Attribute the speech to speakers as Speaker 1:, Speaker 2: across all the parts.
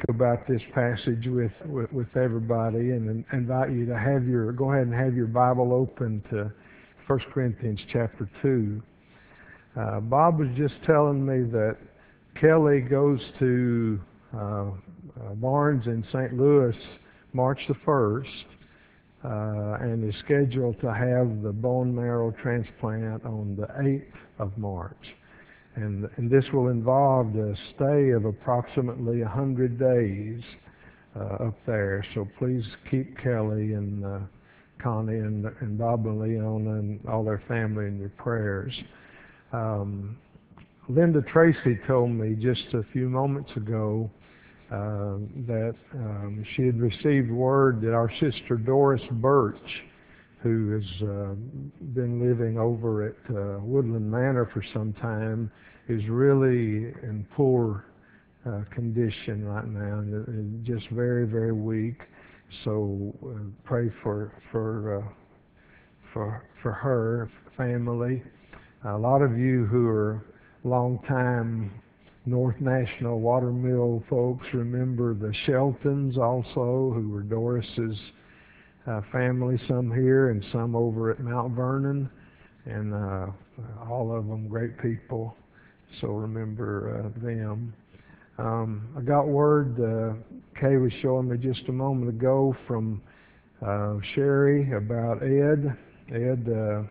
Speaker 1: about this passage with everybody, and invite you to go ahead and have your Bible open to 1 Corinthians chapter 2. Bob was just telling me that Kelly goes to Barnes in St. Louis March the 1st, and is scheduled to have the bone marrow transplant on the 8th of March. And this will involve a stay of approximately 100 days up there. So please keep Kelly and Connie and Bob and Leona and all their family in your prayers. Linda Tracy told me just a few moments ago that she had received word that our sister Doris Birch, who has been living over at Woodland Manor for some time, is really in poor condition right now, and just very, very weak. So pray for her family. A lot of you who are long-time North National Watermill folks remember the Sheltons also, who were Doris's family, some here and some over at Mount Vernon, and all of them great people, so remember them. I got word, Kay was showing me just a moment ago, from Sherry about Ed. Ed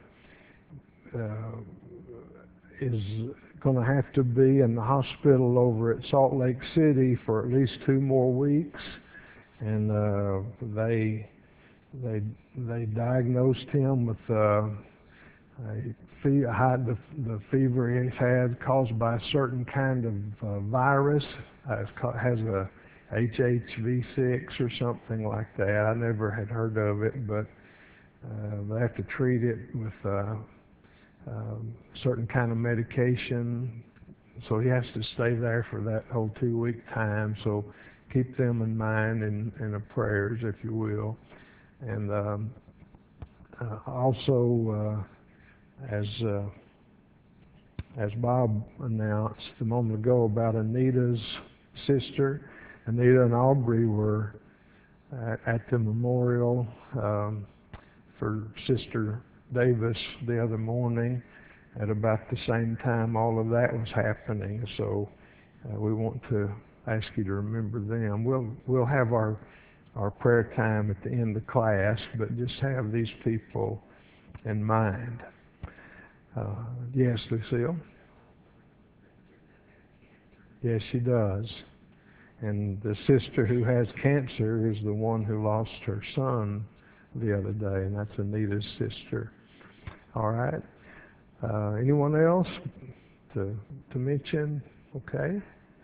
Speaker 1: is going to have to be in the hospital over at Salt Lake City for at least 2 more weeks, and they diagnosed him with the fever he's had caused by a certain kind of virus. It has a HHV6 or something like that. I never had heard of it, but they have to treat it with certain kind of medication. So he has to stay there for that whole 2-week time. So keep them in mind in the prayers, if you will. And also, as Bob announced a moment ago about Anita's sister, Anita and Aubrey were at the memorial for Sister Davis the other morning at about the same time all of that was happening. So we want to ask you to remember them. We'll have our prayer time at the end of class, but just have these people in mind. Yes, Lucille? Yes, she does. And the sister who has cancer is the one who lost her son the other day, and that's Anita's sister. All right. Anyone else to mention? Okay.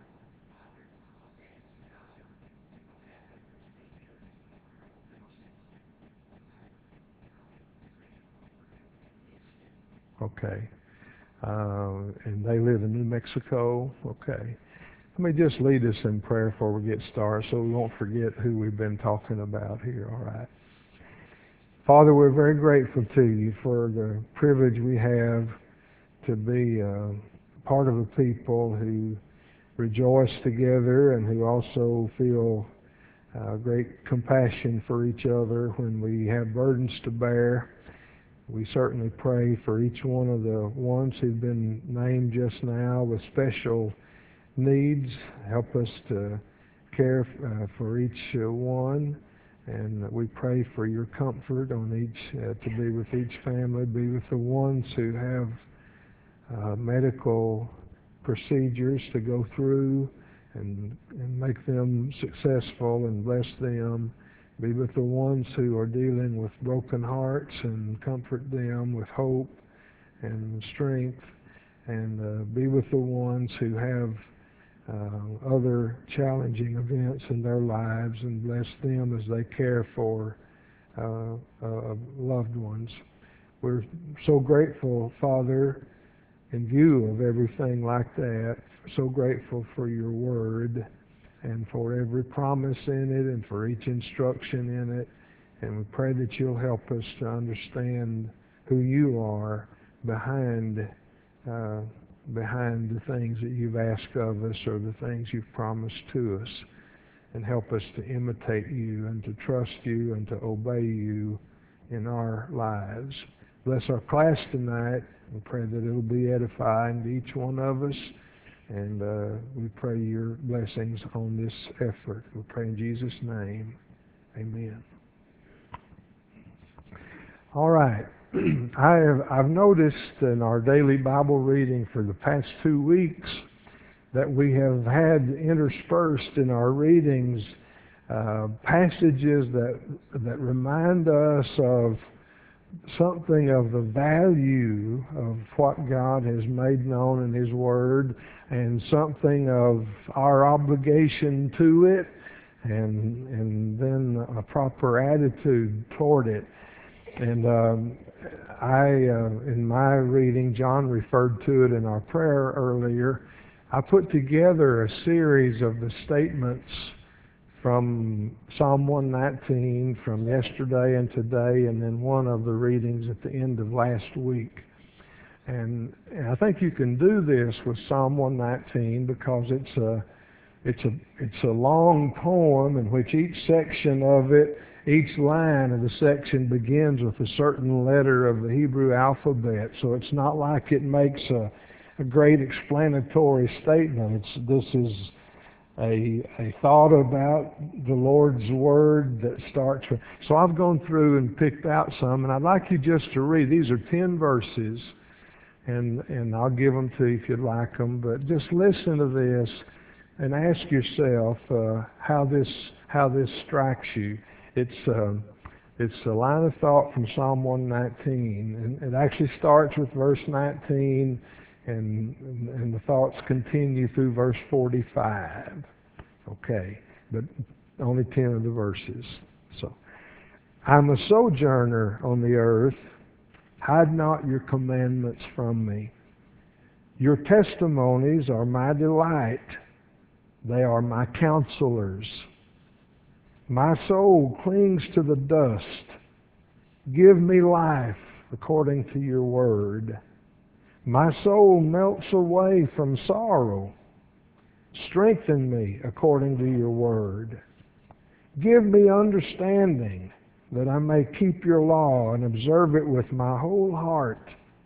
Speaker 1: Okay. And they live in New Mexico. Okay. Let me just lead us in prayer before we get started so we won't forget who we've been talking about here. All right. Father, we're very grateful to you for the privilege we have to be part of a people who rejoice together and who also feel great compassion for each other when we have burdens to bear. We certainly pray for each one of the ones who've been named just now with special needs. Help us to care for each one, and we pray for your comfort on each, to be with each family, be with the ones who have medical procedures to go through and make them successful and bless them. Be with the ones who are dealing with broken hearts and comfort them with hope and strength, and be with the ones who have other challenging events in their lives and bless them as they care for loved ones. We're so grateful, Father, in view of everything like that, so grateful for your word and for every promise in it and for each instruction in it. And we pray that you'll help us to understand who you are behind the things that you've asked of us or the things you've promised to us. and help us to imitate you and to trust you and to obey you in our lives. Bless our class tonight. We pray that it'll be edifying to each one of us. And we pray your blessings on this effort. We pray in Jesus' name. Amen. All right. I've noticed in our daily Bible reading for the past 2 weeks that we have had interspersed in our readings passages that remind us of something of the value of what God has made known in His Word, and something of our obligation to it, and then a proper attitude toward it. And in my reading, John referred to it in our prayer earlier, I put together a series of the statements from Psalm 119 from yesterday and today, and then one of the readings at the end of last week. And I think you can do this with Psalm 119 because it's a long poem in which each section of it, each line of the section begins with a certain letter of the Hebrew alphabet. So it's not like it makes a great explanatory statement. This is a thought about the Lord's Word that starts with. So I've gone through and picked out some, and I'd like you just to read. These are 10 verses, and I'll give them to you if you'd like them. But just listen to this and ask yourself how this strikes you. It's a line of thought from Psalm 119, and it actually starts with verse 19. And the thoughts continue through verse 45. Okay, but only 10 of the verses. So, I'm a sojourner on the earth. Hide not your commandments from me. Your testimonies are my delight. They are my counselors. My soul clings to the dust. Give me life according to your word. My soul melts away from sorrow. Strengthen me according to your word. Give me understanding that I may keep your law and observe it with my whole heart.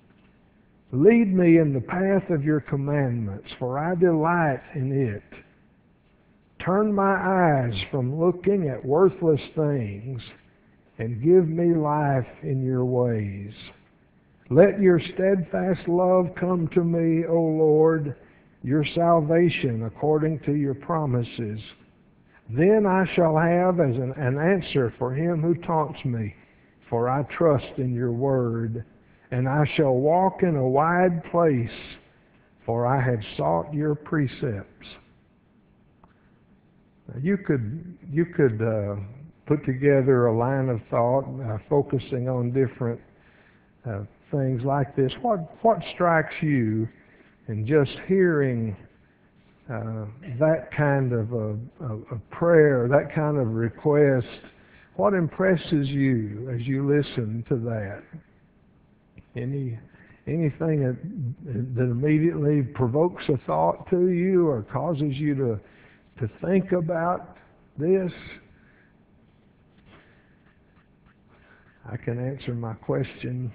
Speaker 1: Lead me in the path of your commandments, for I delight in it. Turn my eyes from looking at worthless things and give me life in your ways. Let your steadfast love come to me, O Lord, your salvation according to your promises. Then I shall have as an answer for him who taunts me, for I trust in your word. And I shall walk in a wide place, for I have sought your precepts. You could put together a line of thought focusing on different things like this. What strikes you in just hearing that kind of a prayer, that kind of request? What impresses you as you listen to that? Anything that immediately provokes a thought to you or causes you to think about this? I can answer my question.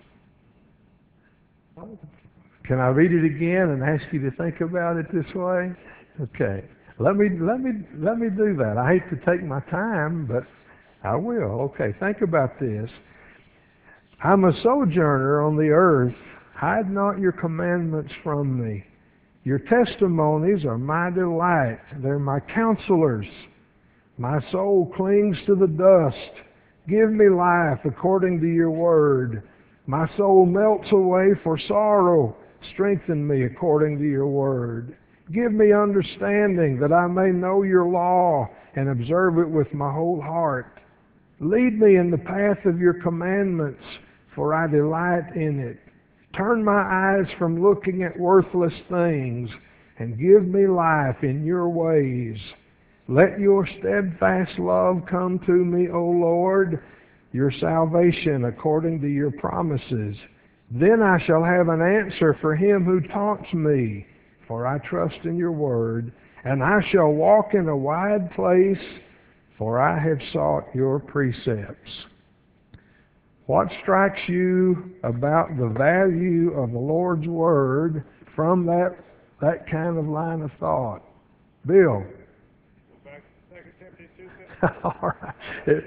Speaker 1: Can I read it again and ask you to think about it this way? Okay. Let me do that. I hate to take my time, but I will. Okay, think about this. I'm a sojourner on the earth. Hide not your commandments from me. Your testimonies are my delight. They're my counselors. My soul clings to the dust. Give me life according to your word. My soul melts away for sorrow. Strengthen me according to your word. Give me understanding that I may know your law and observe it with my whole heart. Lead me in the path of your commandments, for I delight in it. Turn my eyes from looking at worthless things and give me life in your ways. Let your steadfast love come to me, O Lord, your salvation according to your promises. Then I shall have an answer for him who taunts me, for I trust in your word. And I shall walk in a wide place, for I have sought your precepts. What strikes you about the value of the Lord's Word from that kind of line of thought? Bill?
Speaker 2: Back to 2 Timothy 2:15.
Speaker 1: All right.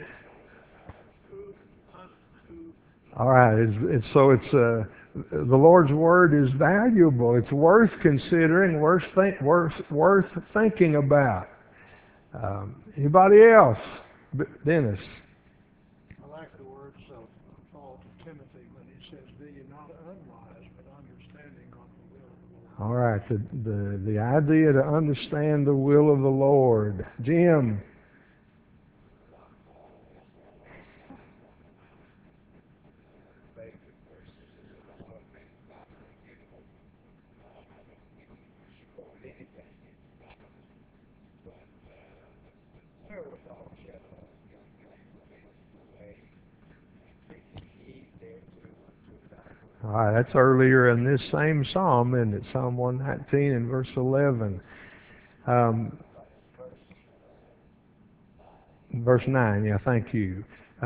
Speaker 1: All right. The Lord's Word is valuable. It's worth considering, worth thinking about. Anybody else? Dennis?
Speaker 2: I like the words of Paul to Timothy when he says, "Be ye not unwise, but understanding of the will of the Lord."
Speaker 1: All right. The idea to understand the will of the Lord. Jim? All right, that's earlier in this same psalm, isn't it? Psalm 119 and verse 11. Verse 9, yeah, thank you.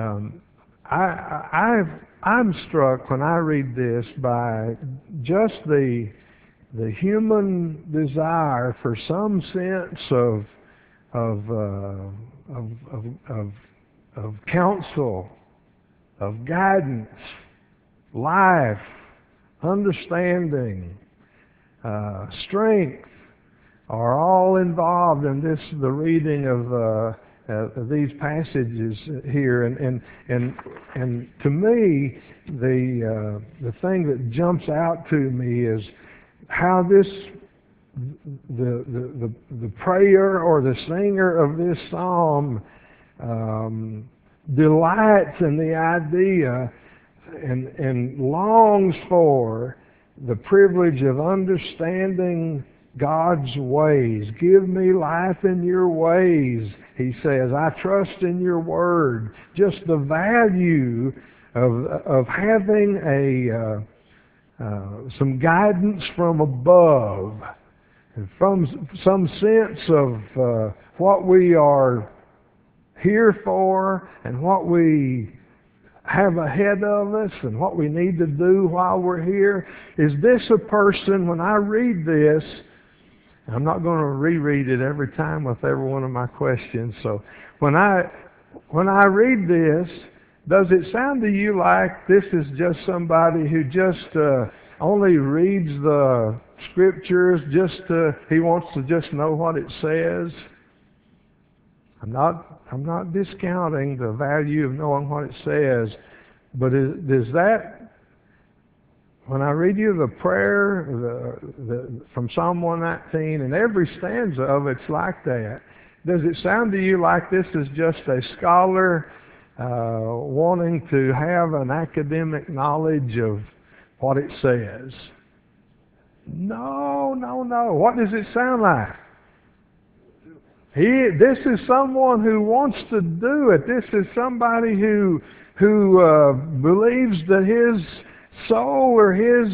Speaker 1: I'm struck when I read this by just the human desire for some sense of, uh, of, of, of, of counsel, of guidance, life, understanding, strength are all involved in the reading of these passages here. And to me, the thing that jumps out to me is how the prayer or the singer of this psalm delights in the idea and longs for the privilege of understanding God's ways. Give me life in your ways, he says. I trust in your word. Just the value of having some guidance from above, from some sense of what we are here for and what we have ahead of us and what we need to do while we're here. Is this a person, when I read this, I'm not going to reread it every time with every one of my questions, so when I read this, does it sound to you like this is just somebody who just only reads the scriptures, he wants to just know what it says? I'm not discounting the value of knowing what it says, but is that, when I read you the prayer from Psalm 119, and every stanza of it's like that, does it sound to you like this is just a scholar wanting to have an academic knowledge of what it says? No. What does it sound like? This is someone who wants to do it. This is somebody who believes that his soul or his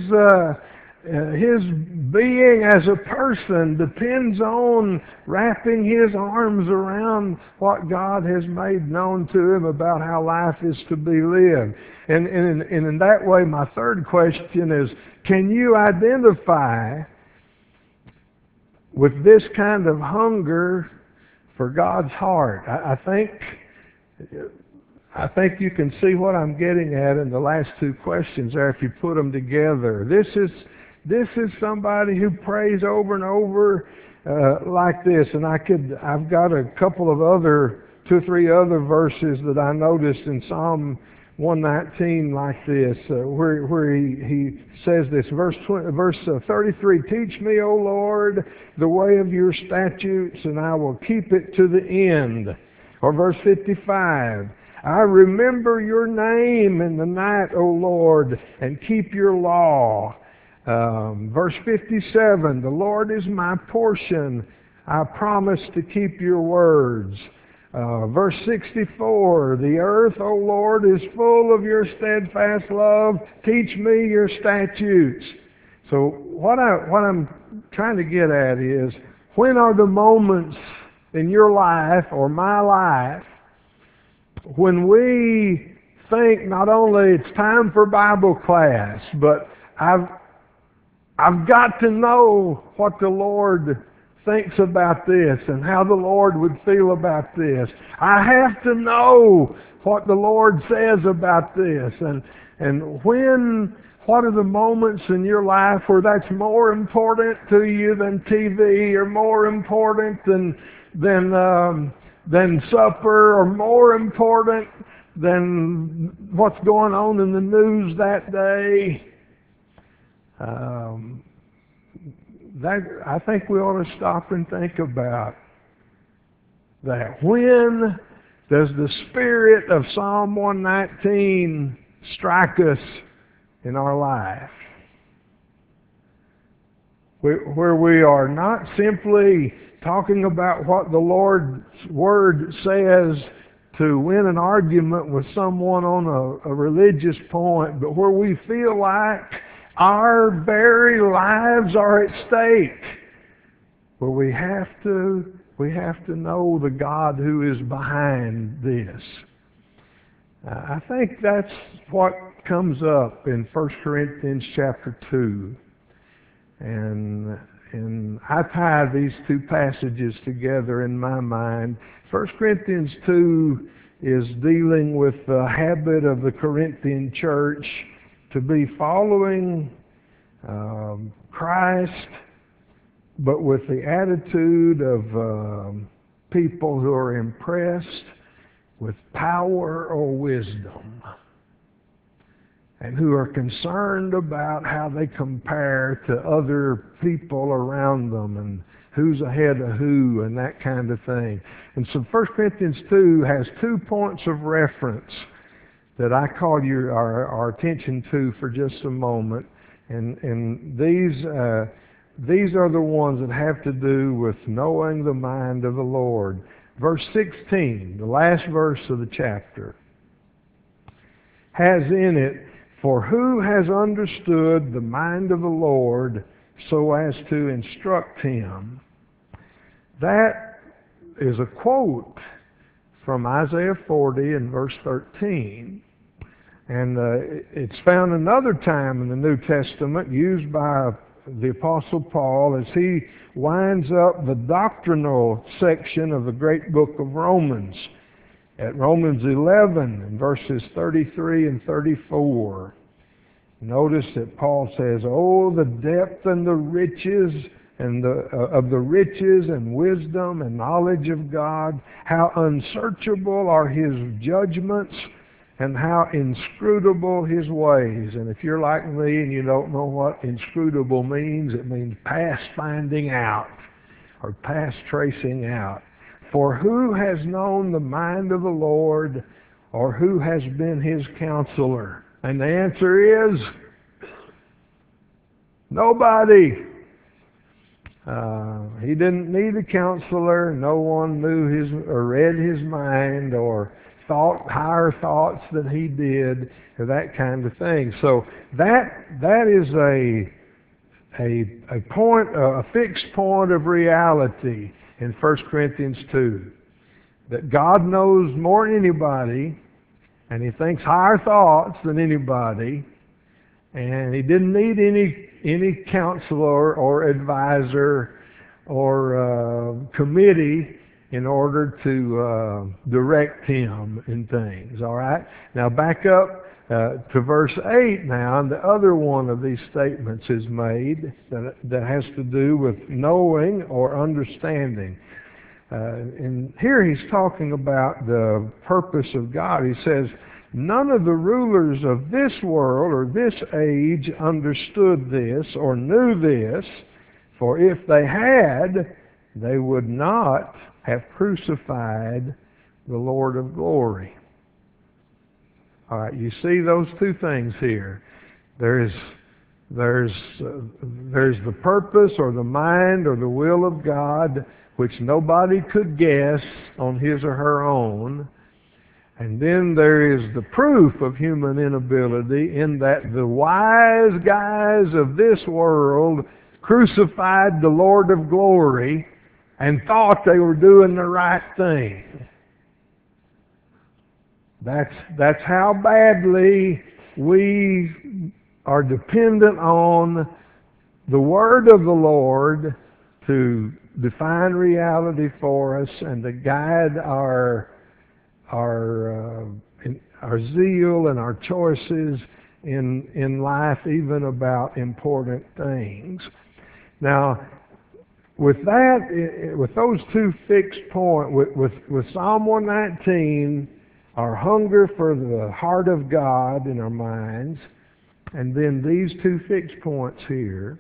Speaker 1: being as a person depends on wrapping his arms around what God has made known to him about how life is to be lived. And in that way, my third question is, can you identify with this kind of hunger for God's heart? I think you can see what I'm getting at in the last two questions there if you put them together. This is somebody who prays over and over like this, and I've got a couple of two or three other verses that I noticed in Psalm 119 like this, where he says this, verse 33, "Teach me, O Lord, the way of your statutes, and I will keep it to the end." Or verse 55, "I remember your name in the night, O Lord, and keep your law." Verse 57, "The Lord is my portion. I promise to keep your words." Verse 64, "The earth, O Lord, is full of your steadfast love. Teach me your statutes." So what I'm trying to get at is, When are the moments in your life or my life when we think not only it's time for Bible class, but I've got to know what the Lord thinks about this and how the Lord would feel about this. I have to know what the Lord says about this. And what are the moments in your life where that's more important to you than TV, or more important than supper, or more important than what's going on in the news that day? I think we ought to stop and think about that. When does the spirit of Psalm 119 strike us in our life? Where we are not simply talking about what the Lord's Word says to win an argument with someone on a religious point, but where we feel like our very lives are at stake, where we have to know the God who is behind this. I think that's what comes up in 1 Corinthians chapter 2. And I tie these two passages together in my mind. 1 Corinthians 2 is dealing with the habit of the Corinthian church to be following Christ, but with the attitude of people who are impressed with power or wisdom, and who are concerned about how they compare to other people around them and who's ahead of who and that kind of thing. And so 1 Corinthians 2 has 2 points of reference that I call our attention to for just a moment. And these are the ones that have to do with knowing the mind of the Lord. Verse 16, the last verse of the chapter, has in it, "For who has understood the mind of the Lord so as to instruct him?" That is a quote from Isaiah 40 and verse 13. And it's found another time in the New Testament used by the Apostle Paul as he winds up the doctrinal section of the great book of Romans. At Romans 11, in verses 33 and 34, notice that Paul says, "Oh, the depth and the riches and of the riches and wisdom and knowledge of God! How unsearchable are His judgments, and how inscrutable His ways." And if you're like me and you don't know what inscrutable means, it means past finding out or past tracing out. "For who has known the mind of the Lord, or who has been His counselor?" And the answer is nobody. He didn't need a counselor. No one knew his or read his mind or thought higher thoughts than he did, or that kind of thing. So that is a point, a fixed point of reality in 1 Corinthians 2, that God knows more than anybody, and He thinks higher thoughts than anybody, and He didn't need any counselor or advisor or committee in order to direct him in things. All right? Now back up to verse 8 now, and the other one of these statements is made that has to do with knowing or understanding. And here he's talking about the purpose of God. He says, "None of the rulers of this world or this age understood this or knew this, for if they had, they would not have crucified the Lord of glory." All right, you see those two things here. There's the purpose or the mind or the will of God, which nobody could guess on his or her own. And then there is the proof of human inability, in that the wise guys of this world crucified the Lord of glory, and thought they were doing the right thing. That's how badly we are dependent on the Word of the Lord to define reality for us and to guide our zeal and our choices in life, even about important things. Now, with that, with those two fixed points, with Psalm 119, our hunger for the heart of God in our minds, and then these two fixed points here,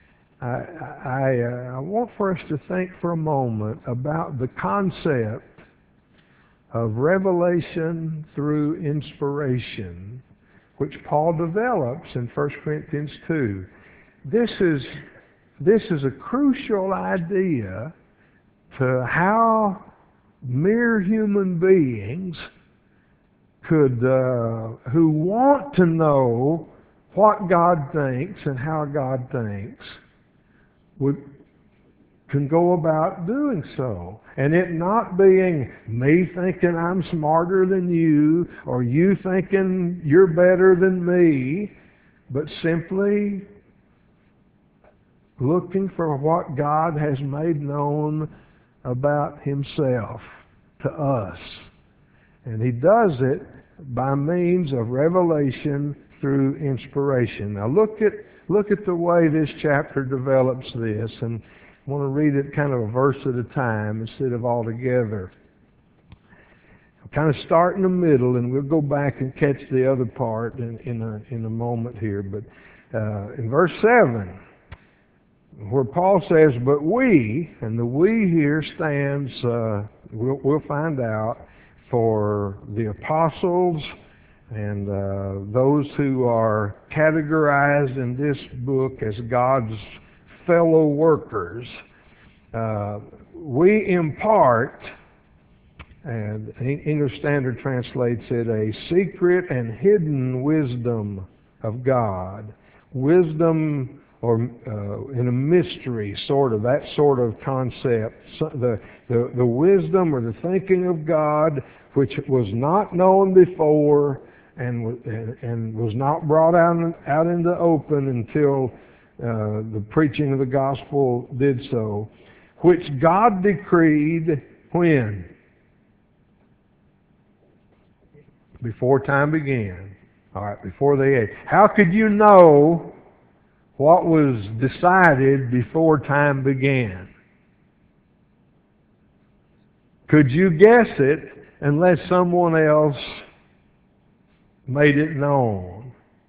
Speaker 1: I want for us to think for a moment about the concept of revelation through inspiration, which Paul develops in 1 Corinthians 2. This is a crucial idea to how mere human beings could, who want to know what God thinks and how God thinks, can go about doing so. And it not being me thinking I'm smarter than you, or you thinking you're better than me, but simply looking for what God has made known about Himself to us. And He does it by means of revelation through inspiration. Now look at the way this chapter develops this, and I want to read it kind of a verse at a time instead of all together. I'll kind of start in the middle, and we'll go back and catch the other part in a moment here. But in verse 7, where Paul says, "But we," and the "we" here stands, we'll find out, for the apostles and those who are categorized in this book as God's fellow workers. We impart, and English Standard translates it, a secret and hidden wisdom of God. Wisdom, or in a mystery, sort of, that sort of concept. So the wisdom or the thinking of God, which was not known before and was not brought out in the open until the preaching of the gospel did so, which God decreed when? Before time began. All right, before the age. How could you know what was decided before time began? Could you guess it unless someone else made it known?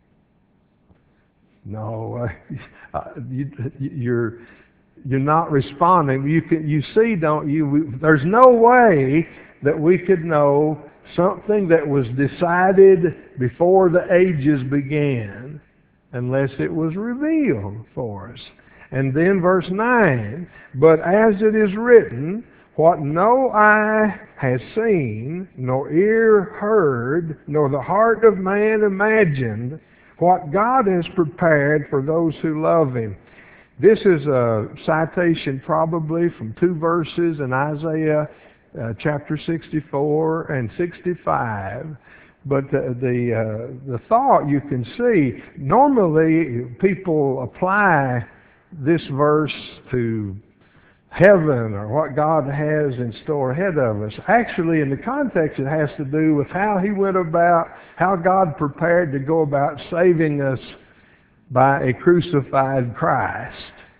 Speaker 1: No, you're not responding. You see, don't you? There's no way that we could know something that was decided before the ages began unless it was revealed for us. And then verse 9, "But as it is written, what no eye has seen, nor ear heard, nor the heart of man imagined, what God has prepared for those who love Him." This is a citation probably from two verses in Isaiah chapter 64 and 65. But the thought you can see, normally people apply this verse to heaven or what God has in store ahead of us. Actually, in the context, it has to do with how He went about, how God prepared to go about saving us by a crucified Christ.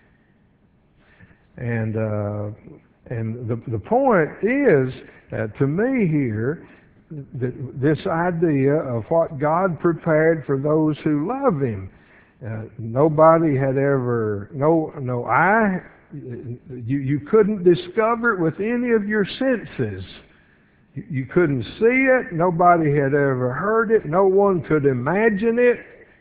Speaker 1: And the point is, to me here, this idea of what God prepared for those who love Him. Nobody had ever, no eye, you couldn't discover it with any of your senses. You couldn't see it. Nobody had ever heard it. No one could imagine it.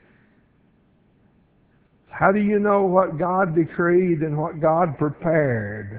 Speaker 1: How do you know what God decreed and what God prepared?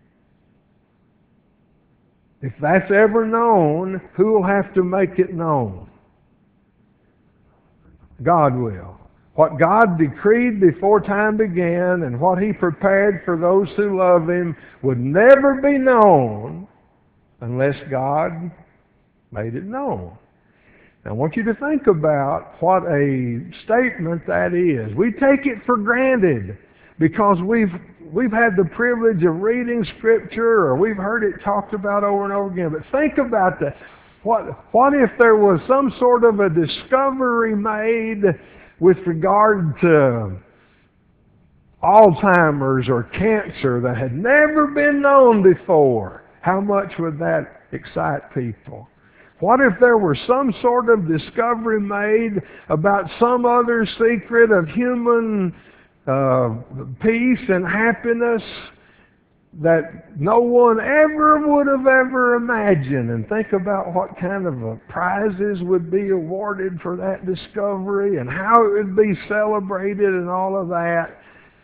Speaker 1: If that's ever known, who will have to make it known? God will. What God decreed before time began and what He prepared for those who love Him would never be known unless God made it known. Now, I want you to think about what a statement that is. We take it for granted because we've had the privilege of reading Scripture or we've heard it talked about over and over again. But think about that. What if there was some sort of a discovery made with regard to Alzheimer's or cancer that had never been known before? How much would that excite people? What if there were some sort of discovery made about some other secret of human peace and happiness that no one ever would have ever imagined? And think about what kind of prizes would be awarded for that discovery and how it would be celebrated and all of that.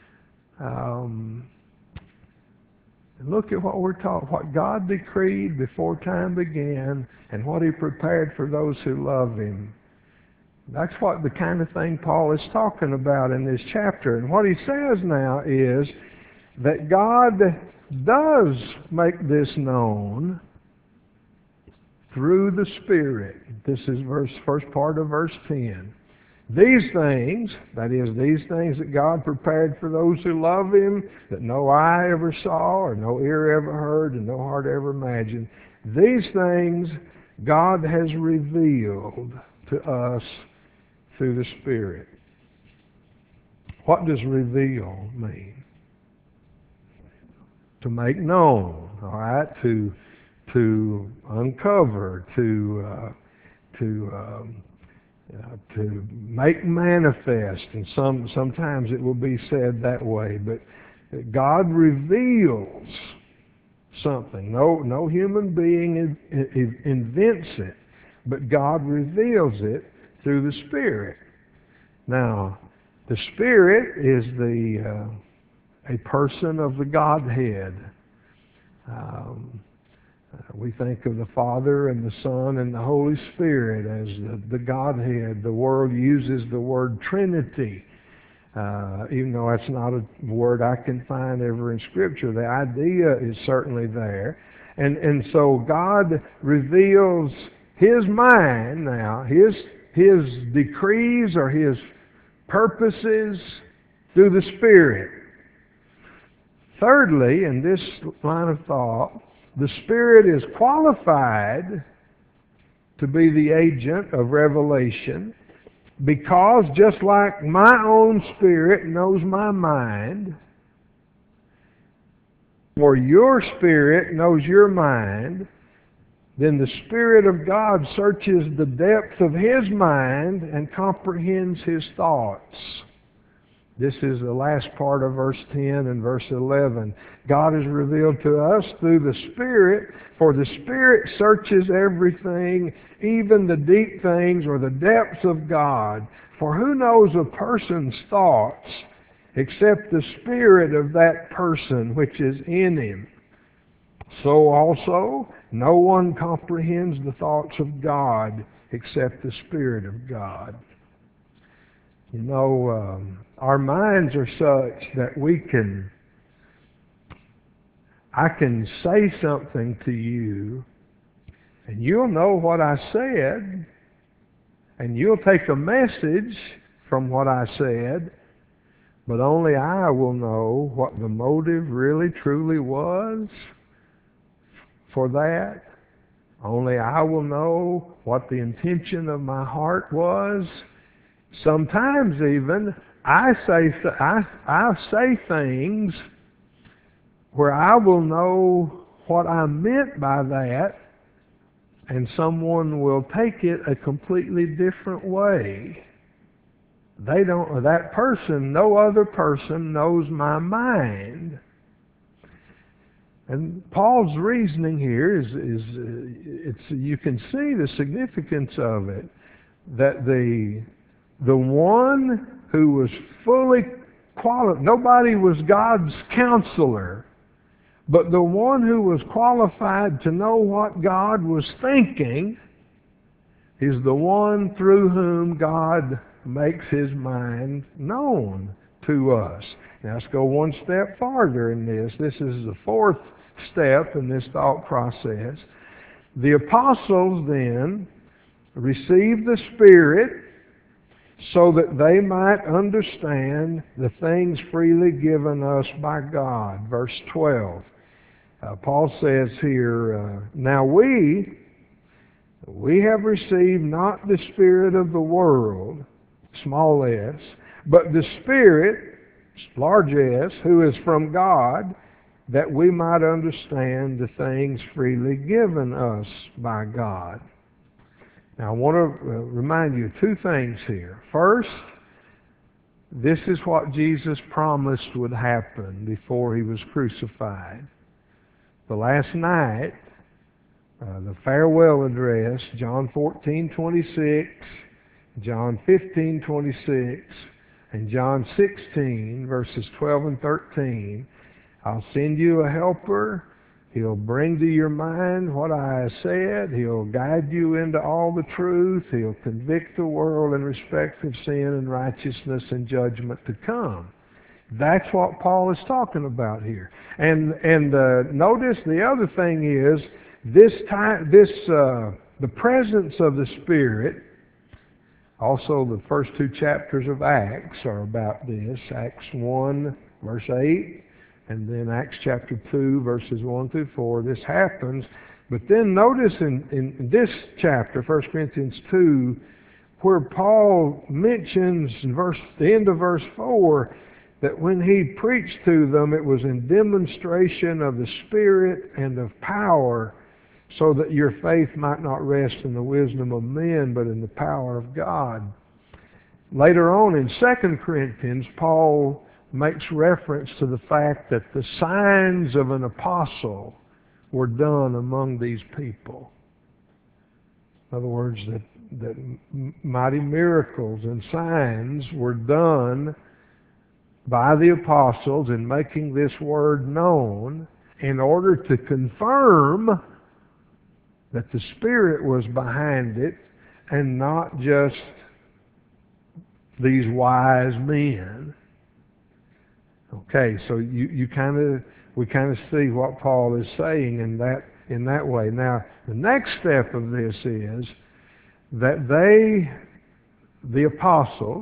Speaker 1: And look at what we're taught, what God decreed before time began and what He prepared for those who love Him. That's what the kind of thing Paul is talking about in this chapter. And what he says now is that God does make this known through the Spirit. This is first part of verse 10. These things, that is, these things that God prepared for those who love Him, that no eye ever saw, or no ear ever heard, and no heart ever imagined, these things God has revealed to us through the Spirit. What does reveal mean? To make known, all right? To uncover, to make manifest, and sometimes it will be said that way. But God reveals something. No human being invents it, but God reveals it through the Spirit. Now, the Spirit is a person of the Godhead. We think of the Father and the Son and the Holy Spirit as the Godhead. The world uses the word Trinity, even though that's not a word I can find ever in Scripture. The idea is certainly there. And so God reveals His mind now, His decrees or His purposes through the Spirit. Thirdly, in this line of thought, the Spirit is qualified to be the agent of revelation because just like my own spirit knows my mind, or your spirit knows your mind, then the Spirit of God searches the depth of His mind and comprehends His thoughts. This is the last part of verse 10 and verse 11. God is revealed to us through the Spirit, for the Spirit searches everything, even the deep things or the depths of God. For who knows a person's thoughts except the Spirit of that person which is in him? So also, no one comprehends the thoughts of God except the Spirit of God. You know, our minds are such that I can say something to you, and you'll know what I said, and you'll take a message from what I said, but only I will know what the motive really truly was for that. Only I will know what the intention of my heart was. Sometimes even I say things where I will know what I meant by that, and someone will take it a completely different way. That person, no other person knows my mind. And Paul's reasoning here you can see the significance of it, that the one who was fully qualified, nobody was God's counselor, but the one who was qualified to know what God was thinking is the one through whom God makes his mind known to us. Now let's go one step farther in this. This is the fourth step in this thought process. The apostles then received the Spirit so that they might understand the things freely given us by God. Verse 12. Paul says here, now we have received not the spirit of the world, small s, but the Spirit, large S, who is from God, that we might understand the things freely given us by God. Now I want to remind you two things here. First, this is what Jesus promised would happen before he was crucified. The last night, the farewell address, John 14:26, John 15:26, and John 16, verses 12 and 13, I'll send you a helper. He'll bring to your mind what I have said. He'll guide you into all the truth. He'll convict the world in respect of sin and righteousness and judgment to come. That's what Paul is talking about here. And notice the other thing is the presence of the Spirit. Also, the first two chapters of Acts are about this. Acts 1, verse 8, and then Acts chapter 2, verses 1 through 4. This happens. But then notice in this chapter, 1 Corinthians 2, where Paul mentions in the end of verse 4, that when he preached to them, it was in demonstration of the Spirit and of power, so that your faith might not rest in the wisdom of men, but in the power of God. Later on in 2 Corinthians, Paul makes reference to the fact that the signs of an apostle were done among these people. In other words, that mighty miracles and signs were done by the apostles in making this word known in order to confirm that the Spirit was behind it and not just these wise men. Okay, so we kind of see what Paul is saying in that way. Now, the next step of this is that the apostles,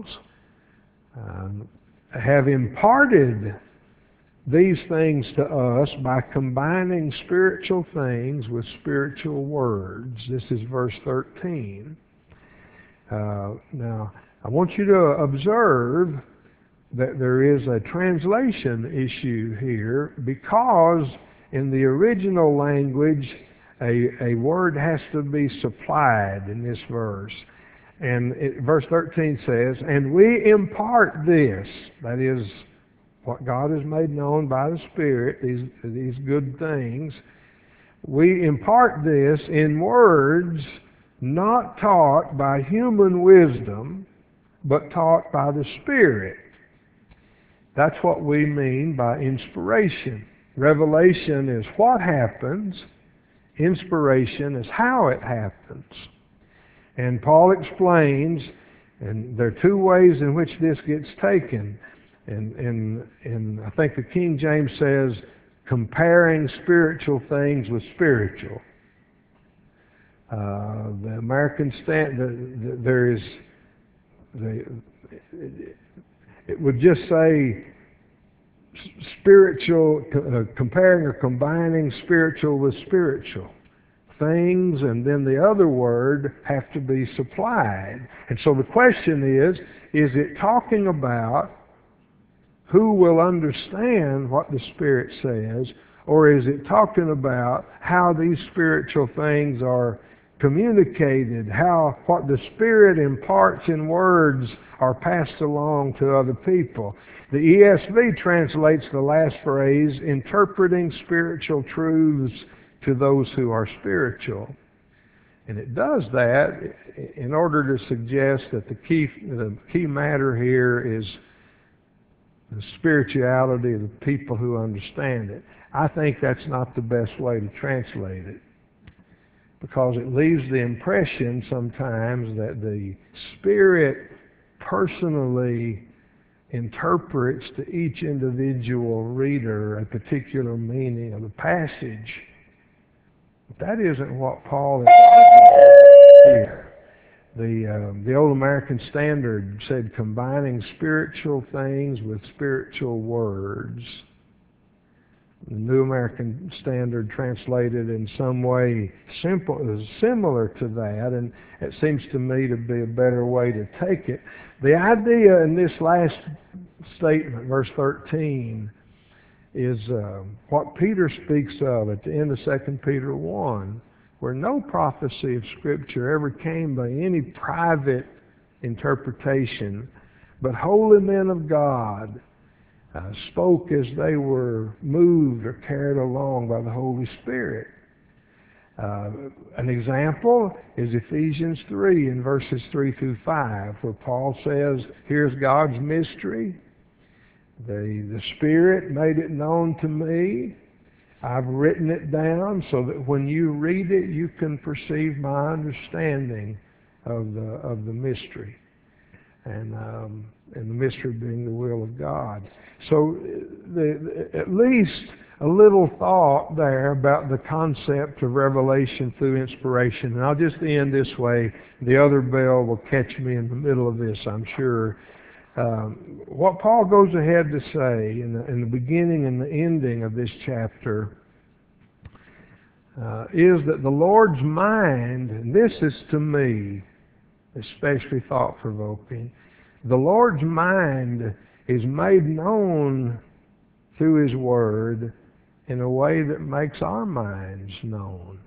Speaker 1: have imparted these things to us by combining spiritual things with spiritual words. This is verse 13. Now, I want you to observe that there is a translation issue here, because in the original language a word has to be supplied in this verse. And verse 13 says, and we impart this, that is, what God has made known by the Spirit, these good things, we impart this in words not taught by human wisdom, but taught by the Spirit. That's what we mean by inspiration. Revelation is what happens. Inspiration is how it happens. And Paul explains, and there are two ways in which this gets taken. And I think the King James says, comparing spiritual things with spiritual. The American it would just say spiritual, comparing or combining spiritual with spiritual things, and then the other word have to be supplied. And so the question is it talking about who will understand what the Spirit says, or is it talking about how these spiritual things are communicated, how what the Spirit imparts in words are passed along to other people? The ESV translates the last phrase, interpreting spiritual truths to those who are spiritual. And it does that in order to suggest that the key matter here is the spirituality of the people who understand it. I think that's not the best way to translate it, because it leaves the impression sometimes that the Spirit personally interprets to each individual reader a particular meaning of the passage. But that isn't what Paul is here. The Old American Standard said combining spiritual things with spiritual words. The New American Standard translated in some way similar to that, and it seems to me to be a better way to take it. The idea in this last statement, verse 13, is what Peter speaks of at the end of 2 Peter 1, where no prophecy of Scripture ever came by any private interpretation, but holy men of God spoke as they were moved or carried along by the Holy Spirit. An example is Ephesians 3 in verses 3 through 5, where Paul says, here's God's mystery. The Spirit made it known to me. I've written it down so that when you read it, you can perceive my understanding of the mystery. And the mystery being the will of God. So at least a little thought there about the concept of revelation through inspiration. And I'll just end this way. The other bell will catch me in the middle of this, I'm sure. What Paul goes ahead to say in the beginning and the ending of this chapter is that the Lord's mind, and this is to me especially thought-provoking, the Lord's mind is made known through His Word in a way that makes our minds known.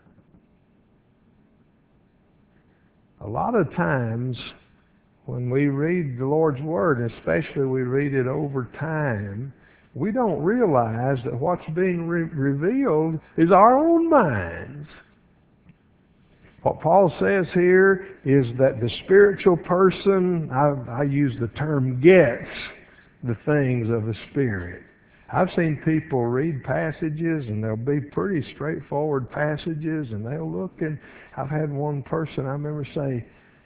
Speaker 1: A lot of times when we read the Lord's Word, especially we read it over time, we don't realize that what's being revealed is our own minds. What Paul says here is that the spiritual person, I use the term, gets the things of the Spirit. I've seen people read passages, and they'll be pretty straightforward passages, and they'll look, and I've had one person I remember say,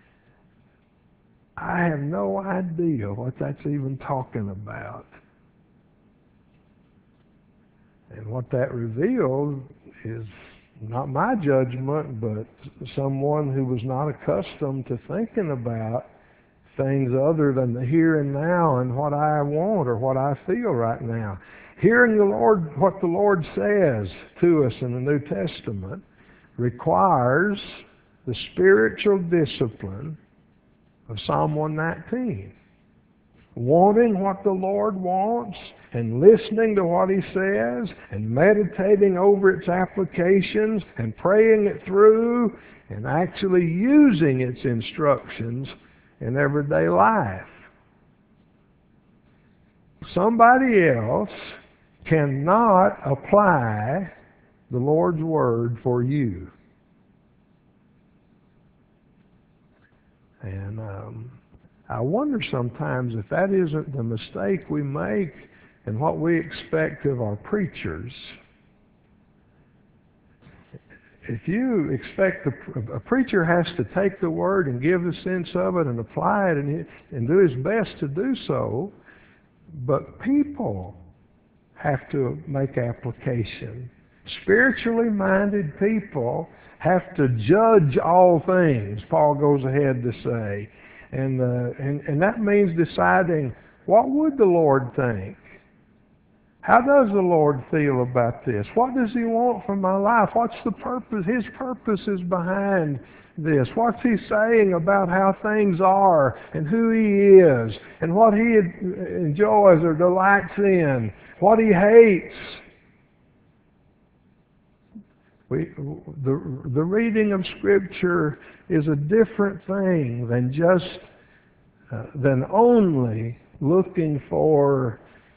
Speaker 1: I have no idea what that's even talking about. And what that revealed is not my judgment, but someone who was not accustomed to thinking about things other than the here and now and what I want or what I feel right now. Hearing the Lord, what the Lord says to us in the New Testament requires the spiritual discipline of Psalm 119. Wanting what the Lord wants and listening to what He says and meditating over its applications and praying it through and actually using its instructions in everyday life. Somebody else cannot apply the Lord's Word for you. And I wonder sometimes if that isn't the mistake we make and what we expect of our preachers. If you expect a preacher has to take the Word and give the sense of it and apply it and do his best to do so, but people have to make application. Spiritually minded people have to judge all things, Paul goes ahead to say. And that means deciding, what would the Lord think? How does the Lord feel about this? What does He want from my life? What's the purpose? His purpose is behind this. What's He saying about how things are and who He is and what He enjoys or delights in, what He hates? The reading of Scripture is a different thing than only looking for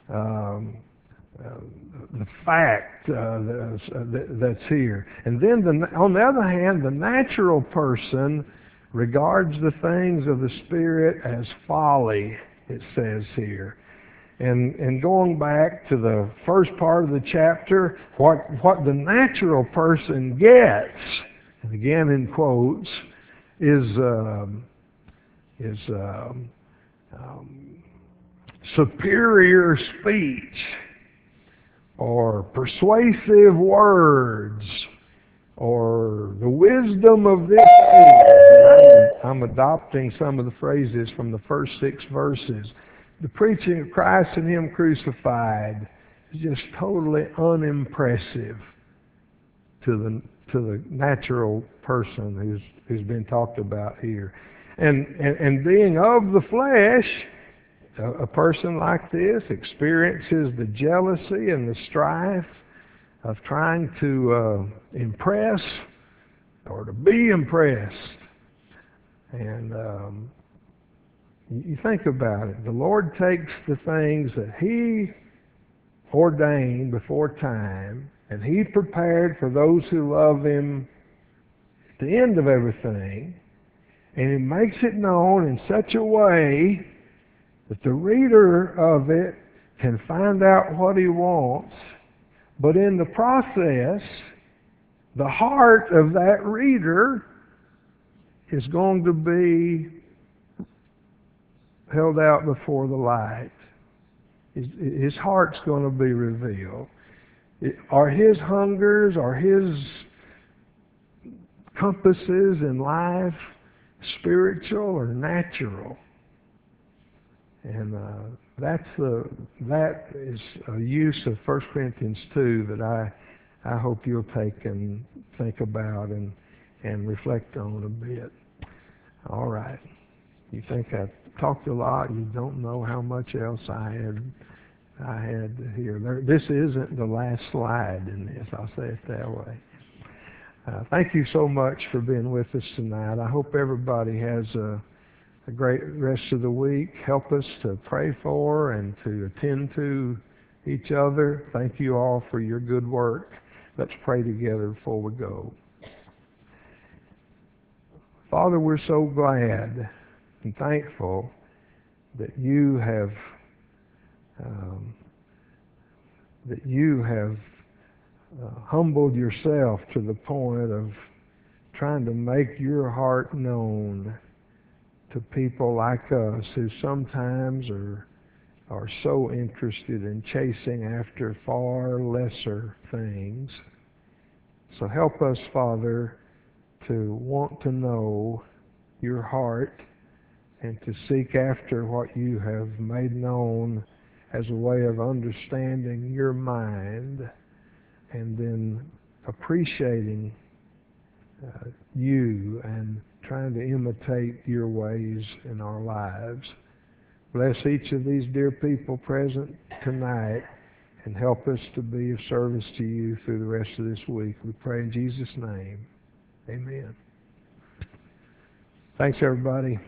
Speaker 1: the fact that's here. And then, on the other hand, the natural person regards the things of the Spirit as folly, it says here. And going back to the first part of the chapter, what the natural person gets, and again in quotes, is superior speech or persuasive words or the wisdom of this age. I'm adopting some of the phrases from the first 6 verses. The preaching of Christ and Him crucified is just totally unimpressive to the natural person who's been talked about here. And being of the flesh, a person like this experiences the jealousy and the strife of trying to impress or to be impressed. And you think about it. The Lord takes the things that He ordained before time, and He prepared for those who love Him at the end of everything, and He makes it known in such a way that the reader of it can find out what he wants, but in the process, the heart of that reader is going to be held out before the light. His heart's going to be revealed. Are his hungers, are his compasses in life spiritual or natural? And that is a use of 1 Corinthians 2 that I hope you'll take and think about and reflect on a bit. All right. You think I've talked a lot. You don't know how much else I had here. This isn't the last slide in this. I'll say it that way. Thank you so much for being with us tonight. I hope everybody has a great rest of the week. Help us to pray for and to attend to each other. Thank you all for your good work. Let's pray together before we go. Father, we're so glad and thankful that you have humbled yourself to the point of trying to make your heart known to people like us who sometimes are so interested in chasing after far lesser things. So help us, Father, to want to know your heart and to seek after what you have made known as a way of understanding your mind and then appreciating you and trying to imitate your ways in our lives. Bless each of these dear people present tonight and help us to be of service to you through the rest of this week. We pray in Jesus' name. Amen. Thanks, everybody.